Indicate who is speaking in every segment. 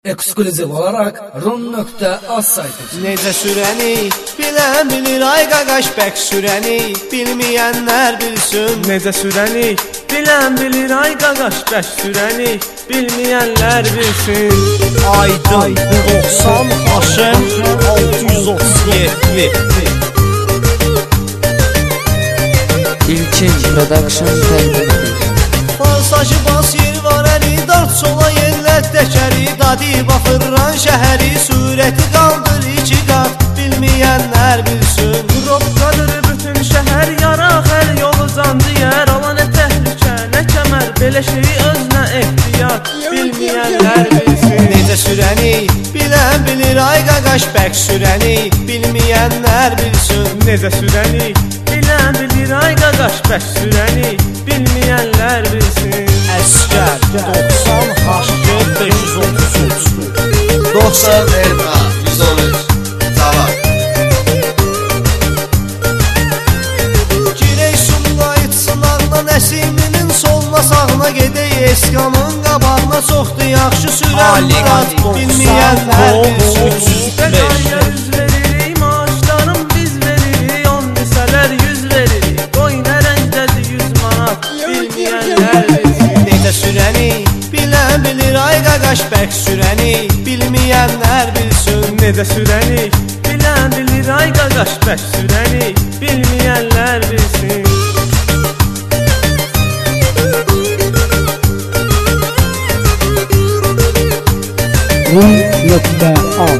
Speaker 1: Ekskluziv olarak rum.az saytı.
Speaker 2: Necə sürəni bilən bilir, ay qaqaş bək sürəni bilməyənlər bilsin.
Speaker 3: Necə sürəni bilən bilir, ay qaqaş bək sürəni bilməyənlər bilsin.
Speaker 2: Aydın 90 Haşim 637.
Speaker 4: İlkin Production təqdim edir.
Speaker 2: Farsajı bas yer var əli, dart sola yerlər təkəri, dadi baxırran şəhəri, surəti qaldır iki qat, bilməyənlər bilsin.
Speaker 3: Robqadır bütün şəhər, yaraq hər yolu zandı yer, ala nə təhlükə, nə kəmər, belə şeyi özünə ehtiyat, bilməyənlər bilsin.
Speaker 2: Necə sürəni bilən bilir, ay qaqaş bək sürəni bilməyənlər bilsin.
Speaker 3: Necə sürəni bilən bilir, ay qaqaş bək sürəni bilməyənlər bilsin.
Speaker 2: Əskər 90 Haşim 533.
Speaker 5: 90 Erqa 113 Cavab.
Speaker 2: Girey Sumqayıt sınağına, Nəsiminin soluna sağına, gedək Eskamın qabağına, çoxdur yaxşı sürən Murat, bilməyənlər bilsin.
Speaker 3: Qəqaya 100 veririk, maaşlarım biz veririk, 10 desələr 100 veririk, qoy nə rəngdədir 100 manat, bilməyənlər bilsin.
Speaker 2: Necə sürəni bilən bilir, ay qaqaş bək sürəni bilməyənlər bilsin.
Speaker 3: Necə sürəni bilən bilir, ay qaqaş bək sürəni bilməyənlər bilsin.
Speaker 1: Rum.az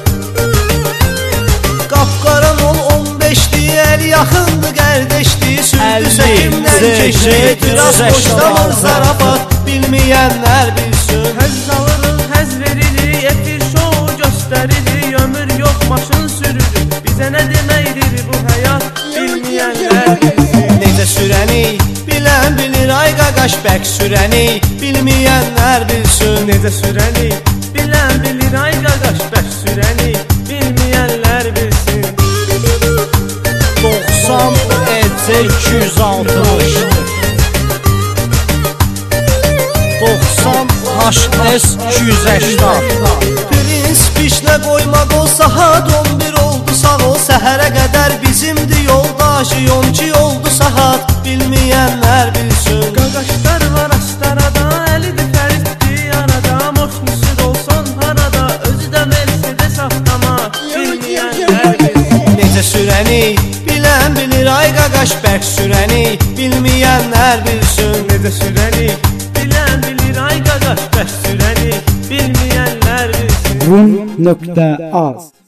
Speaker 2: Qapqaran ol 15'di, el yaxındı qardeşdi, sürdü səkimdən keçdi, biraz boşlamır zarabat, bilməyənlər bilsin.
Speaker 3: Həzz alırıq, həzz veririk, efir şou göstəririk, ömür yox maşın sürürük, bizə nə deməkdir bu həyat, bilməyənlər bilsin.
Speaker 2: Necə sürəni bilən bilir, ay qaqaş bək sürəni bilməyənlər bilsin.
Speaker 3: Necə sürəni bilən bilir, ay qaqaş bək sürəni bilməyənlər bilsin.
Speaker 2: 90 EC 260 90 HS 280. Prins pişlə qoymaq o saat 11 oldu, sağ ol səhərə qədər bizimdi yoldaşı, 12 oldu saat, bilməyənlər bilsin.
Speaker 3: Qaqaşlar var astarada, əlidir fəriddir arada, moşnusud olsun harada, özü də Mercedes avtama, bilməyənlər bilsin.
Speaker 2: Necə sürəni bilən bilir, ay qaqaş bək sürəni bilməyənlər bilsin.
Speaker 3: Necə sürəni bilən bilir, ay qaqaş bək sürəni bilməyənlər bilsin.
Speaker 1: Rum.az